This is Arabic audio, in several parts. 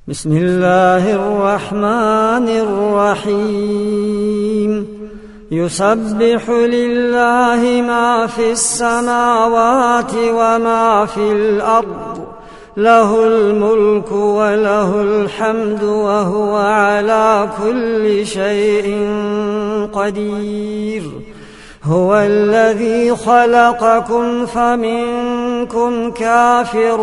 بسم الله الرحمن الرحيم يسبح لله ما في السماوات وما في الأرض له الملك وله الحمد وهو على كل شيء قدير هو الذي خلقكم فمنكم كافر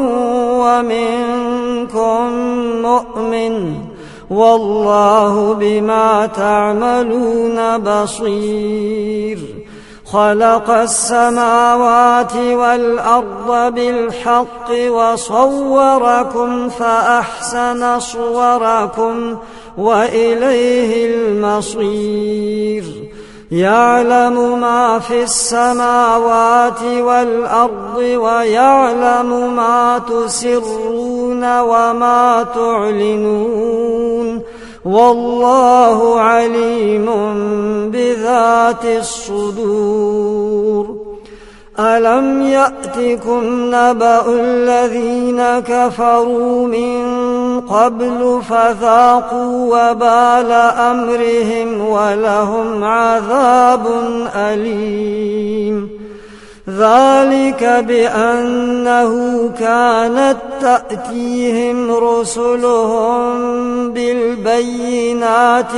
ومنكم مؤمن والله بما تعملون بصير خلق السماوات والأرض بالحق وصوركم فأحسن صوركم وإليه المصير يعلم ما في السماوات والأرض ويعلم ما تسرون وما تعلنون والله عليم بذات الصدور ألم يأتكم نبأ الذين كفروا من قبل فذاقوا وبال أمرهم ولهم عذاب أليم ذلك بأنه كانت تأتيهم رسلهم بالبينات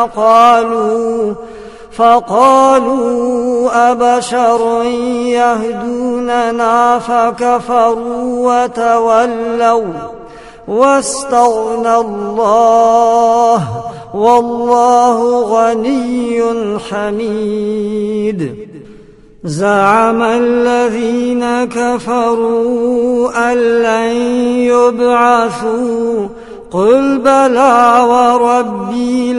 فقالوا أبشر يهدوننا فكفروا وتولوا واستغنى الله والله غني حميد زعم الذين كفروا أن لن يبعثوا قل بلى وربي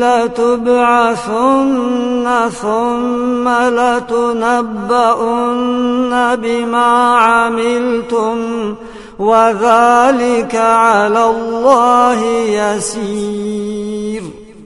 لتبعثن ثم لتنبؤن بما عملتم وذلك على الله يسير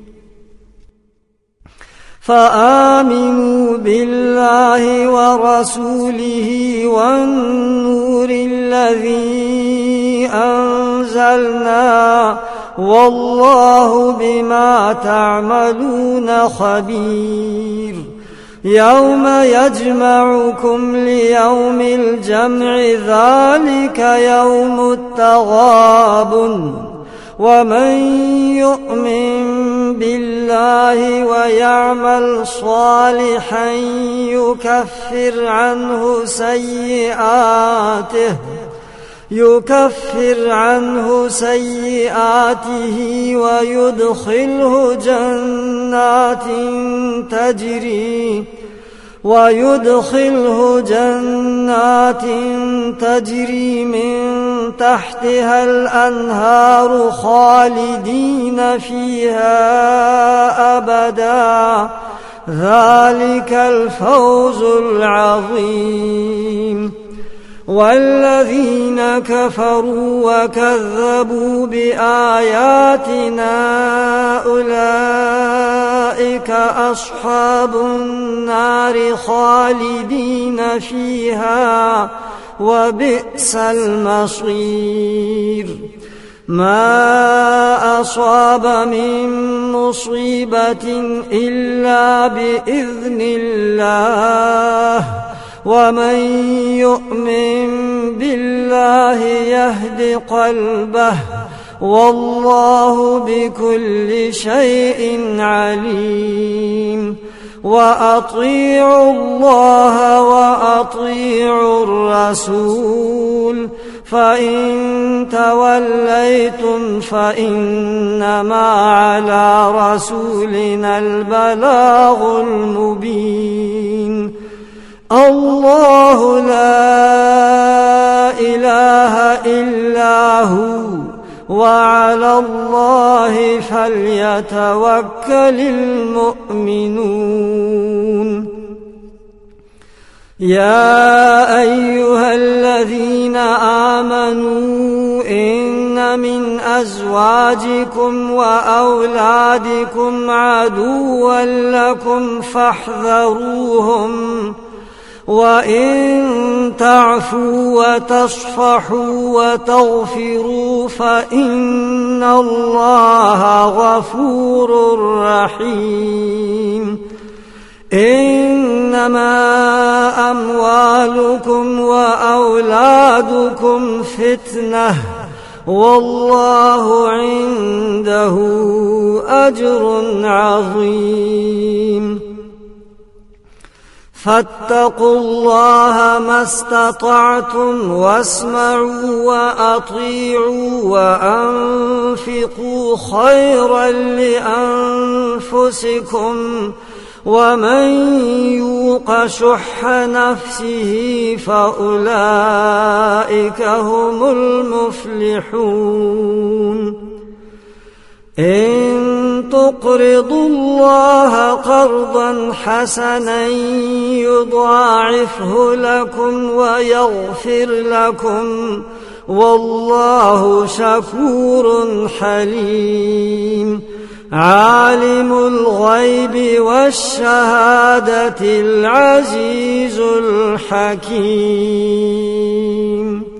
فآمنوا بالله ورسوله والنور الذي أنزلنا والله بما تعملون خبير يوم يجمعكم ليوم الجمع ذلك يوم التغابن ومن يؤمن بالله ويعمل صالحا يكفر عنه سيئاته ويدخله جنات تجري من تحتها الأنهار خالدين فيها أبدا ذلك الفوز العظيم والذين كفروا وكذبوا بآياتنا أولئك أصحاب النار خالدين فيها وبئس المصير ما أصاب من مصيبة إلا بإذن الله ومن يؤمن بالله يهد قلبه والله بكل شيء عليم وأطيعوا الله وأطيعوا الرسول فإن توليتم فإنما على رسولنا البلاغ المبين الله لا إله إلا هو وعلى الله فليتوكل المؤمنون يا أيها الذين آمنوا إن من أزواجكم وأولادكم عدوا لكم فاحذروهم وإن تعفوا وتصفحوا وتغفروا فإن الله غفور رحيم. إنما أموالكم وأولادكم فتنة والله عنده أجر عظيم. فاتقوا الله ما استطعتم واسمعوا وأطيعوا وأنفقوا خيرا لأنفسكم ومن يوق شح نفسه فأولئك هم المفلحون. إن تقرضوا الله قرضا حسنا يضاعفه لكم ويغفر لكم والله شكور حليم. عالم الغيب والشهادة العزيز الحكيم.